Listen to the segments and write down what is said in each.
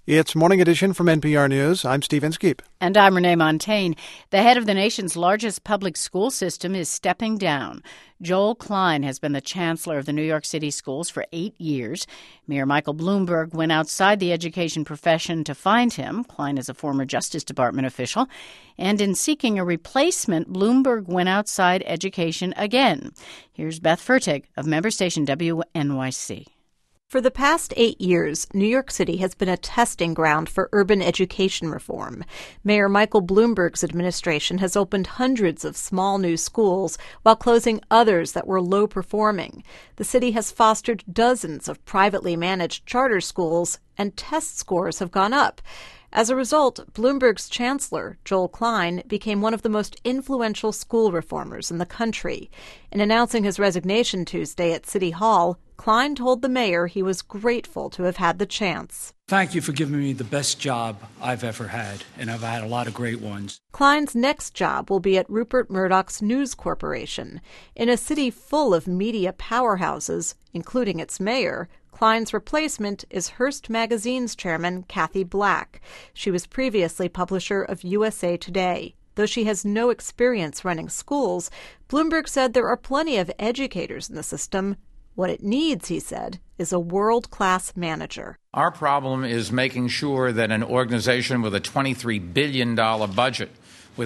It's Morning Edition from NPR News. I'm Steve Inskeep. And I'm Renee Montagne. The head of the nation's largest public school system is stepping down. Joel Klein has been the chancellor of the New York City schools for 8 years. Mayor Michael Bloomberg went outside the education profession to find him. Klein is a former Justice Department official. And in seeking a replacement, Bloomberg went outside education again. Here's Beth Fertig of member station WNYC. For the past 8 years, New York City has been a testing ground for urban education reform. Mayor Michael Bloomberg's administration has opened hundreds of small new schools while closing others that were low-performing. The city has fostered dozens of privately managed charter schools, and test scores have gone up. As a result, Bloomberg's chancellor, Joel Klein, became one of the most influential school reformers in the country. In announcing his resignation Tuesday at City Hall, Klein told the mayor he was grateful to have had the chance. Thank you for giving me the best job I've ever had, and I've had a lot of great ones. Klein's next job will be at Rupert Murdoch's News Corporation. In a city full of media powerhouses, including its mayor, Klein's replacement is Hearst Magazine's chairman, Kathy Black. She was previously publisher of USA Today. Though she has no experience running schools, Bloomberg said there are plenty of educators in the system. What it needs, he said, is a world-class manager. Our problem is making sure that an organization with a $23 billion budget, with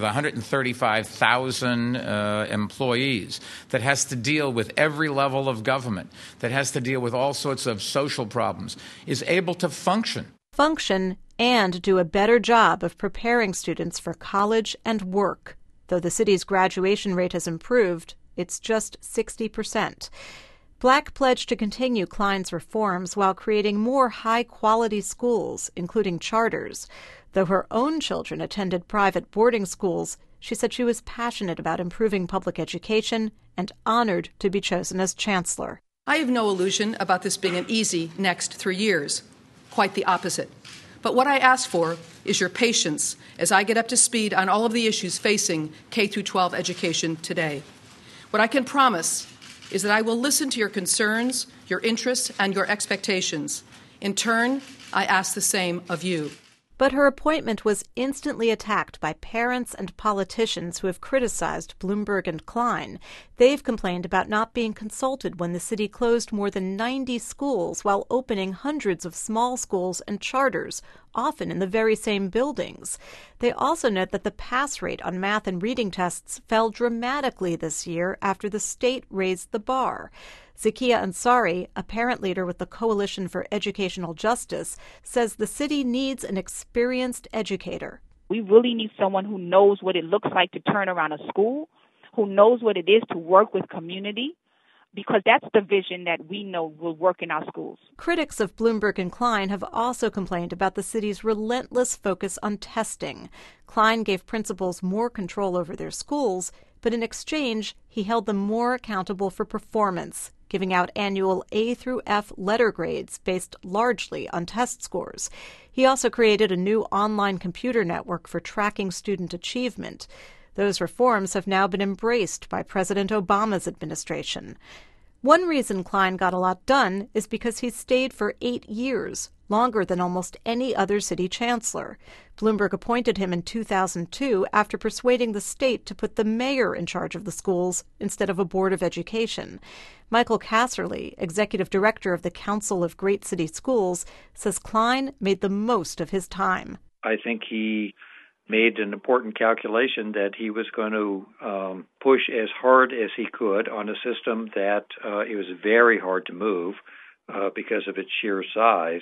135,000 employees, that has to deal with every level of government, that has to deal with all sorts of social problems, is able to function. Function and do a better job of preparing students for college and work. Though the city's graduation rate has improved, it's just 60%. Black pledged to continue Klein's reforms while creating more high-quality schools, including charters. Though her own children attended private boarding schools, she said she was passionate about improving public education and honored to be chosen as chancellor. I have no illusion about this being an easy next 3 years. Quite the opposite. But what I ask for is your patience as I get up to speed on all of the issues facing K-12 education today. What I can promise is that I will listen to your concerns, your interests, and your expectations. In turn, I ask the same of you. But her appointment was instantly attacked by parents and politicians who have criticized Bloomberg and Klein. They've complained about not being consulted when the city closed more than 90 schools while opening hundreds of small schools and charters, often in the very same buildings. They also note that the pass rate on math and reading tests fell dramatically this year after the state raised the bar. Zakia Ansari, a parent leader with the Coalition for Educational Justice, says the city needs an experienced educator. We really need someone who knows what it looks like to turn around a school, who knows what it is to work with community, because that's the vision that we know will work in our schools. Critics of Bloomberg and Klein have also complained about the city's relentless focus on testing. Klein gave principals more control over their schools, but in exchange, he held them more accountable for performance, giving out annual A through F letter grades based largely on test scores. He also created a new online computer network for tracking student achievement. Those reforms have now been embraced by President Obama's administration. One reason Klein got a lot done is because he stayed for 8 years, longer than almost any other city chancellor. Bloomberg appointed him in 2002 after persuading the state to put the mayor in charge of the schools instead of a board of education. Michael Casserly, executive director of the Council of Great City Schools, says Klein made the most of his time. I think he made an important calculation that he was going to push as hard as he could on a system that it was very hard to move because of its sheer size,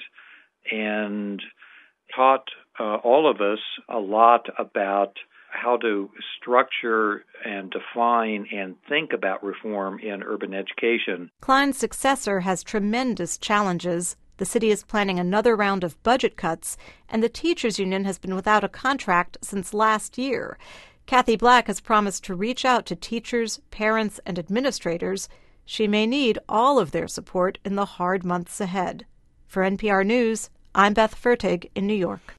and taught all of us a lot about how to structure and define and think about reform in urban education. Klein's successor has tremendous challenges. The city is planning another round of budget cuts, and the teachers' union has been without a contract since last year. Kathy Black has promised to reach out to teachers, parents, and administrators. She may need all of their support in the hard months ahead. For NPR News, I'm Beth Fertig in New York.